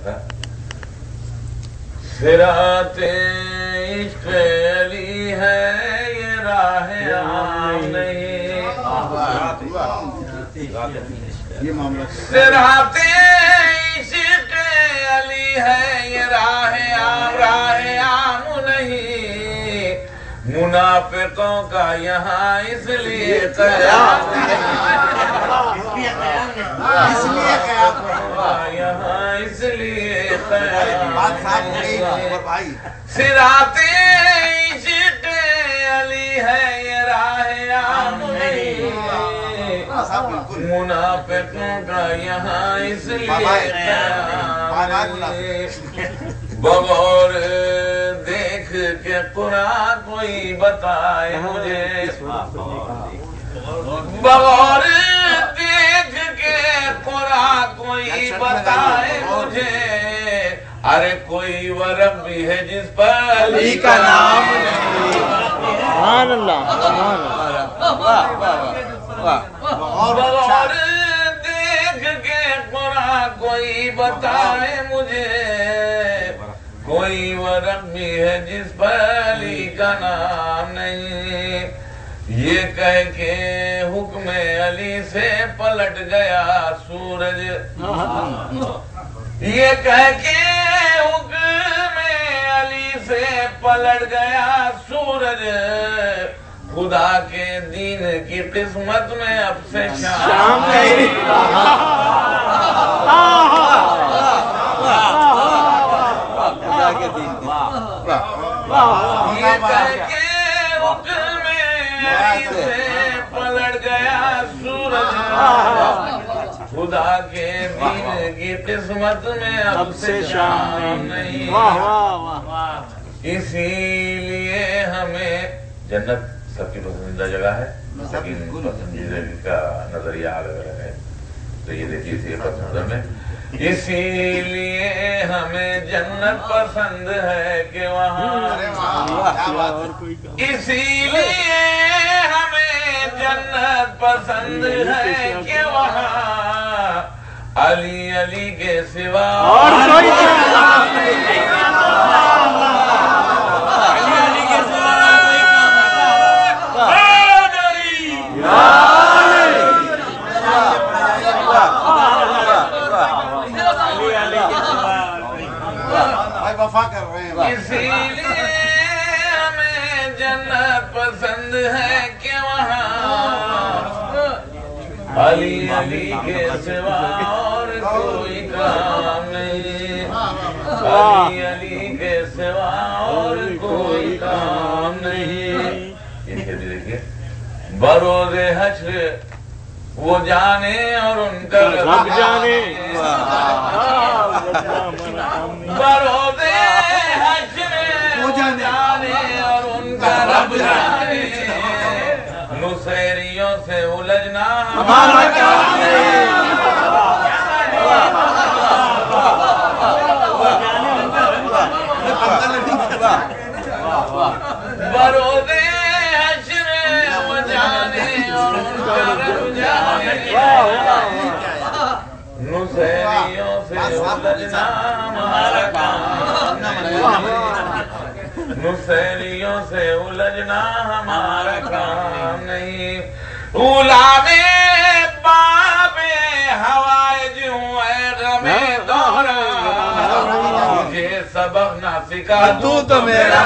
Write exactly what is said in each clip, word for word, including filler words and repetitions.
تھا صراط عشق علی ہے یہ راہ عام نہیں، صراط عشق علی ہے یہ راہ عام راہ عام نہیں، منافقوں کا یہاں اس لیے قیام اس لیے قیام یہاں اس لیے قیام بھائی صراط عشق علی ہے یہ راہ عام نہیں، منافقوں کا یہاں اس لیے قیام بغور دیکھ کے قرآن کوئی بتائے مجھے، بغور دیکھ کے قرآن کوئی بتائے مجھے، ارے کوئی ورق بھی ہے جس پر علی کا نام نہیں، سبحان اللہ بغور دیکھ کے قرآن کوئی بتائے مجھے، کوئی ورق بھی ہے جس پر علی کا نام نہیں، یہ کہہ کے حکم علی سے پلٹ گیا سورج، یہ کہہ کے حکم علی سے پلٹ گیا سورج، خدا کے دین کی قسمت میں اب سے شام نہیں، یہ کہہ کے حکم علی سے پلٹ گیا سورج، خدا کے دین کی قسمت میں اب سے شام نہیں، اسی لیے ہمیں جنت سب کی پسندیدہ جگہ ہے، لیکن پسندیدہ کا نظریہ الگ الگ ہے، تو یہ دیکھیے اسی پس منظر میں اسی لیے ہمیں جنت پسند ہے کہ وہاں، اسی لیے ہمیں جنت پسند ہے کہ وہاں علی علی کے سوا اور کوئی کام نہیں، علی علی کے سوا وفا کر رہے ہیں، اسی لیے ہمیں جنت پسند ہے کہ وہاں علی علی کے سوا اور کوئی کام نہیں، علی علی کے سوا اور کوئی کام نہیں، دیکھیے بروز حشر وہ جانے اور ان کا رب جانے، بروز حشر وہ جانے اور ان کا رب جانے، نصیریوں سے الجھنا ہمارا کام نہیں، بروز حشر وہ جانے اور ان کا رب جانے، نصیریوں سے الجھنا ہمارا کام نہیں، نصیریوں سے الجھنا ہمارا کام نہیں، غلام باب حوائج ہوں اے غم دوران، مجھے سبق نہ سکھا تو تو میرا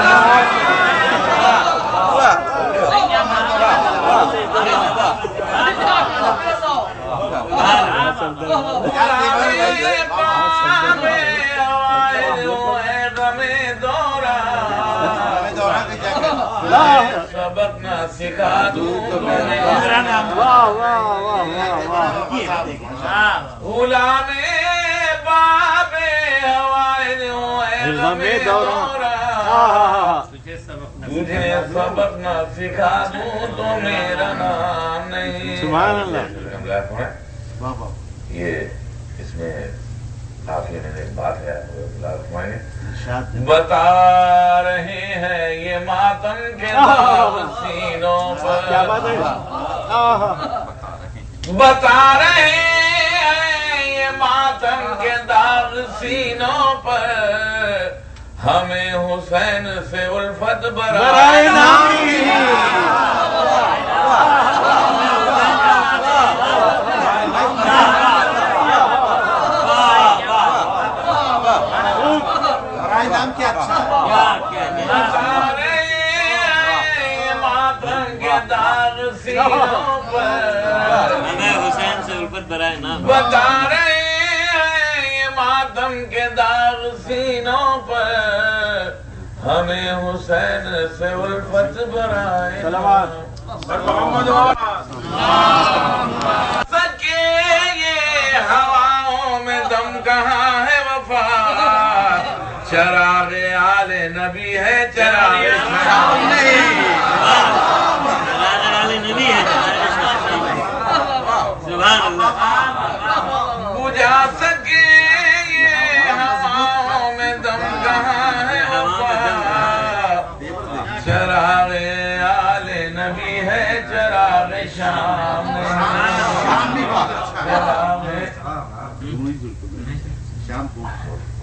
سبق نہ سکھا دوں تو میں غلام باب حوائج ہوں اے غم دوران، تجھے سبق نہ سکھا دوں تو میرا نام نہیں، سبحان اللہ، یہ اس میں قافیے میں ایک بات ہے بتا رہے ہیں یہ ماتم کے داغ سینوں پر، بتا رہے ہیں یہ ماتم کے داغ سینوں پر ہمیں حسین سے الفت برائے نامی برائے نام کیا اچھا ماتم کے داغ سینوں پر ہمیں حسین سے الفت برائے نام بتا رہے ہیں یہ ماتم کے داغ سینوں پر ہمیں حسین سے الفت برائے سکے یہ ہواؤں میں دم کہاں ہے وفا چراغ آل نبی ہے چراغ شام نہیں نبی ہے سبحان اللہ بجھا سکے یہ ہواؤں میں دم کہاں ہے وفا چراغ آل نبی ہے چراغ شام شام بھی بہت اچھا ہے چراغ شام کو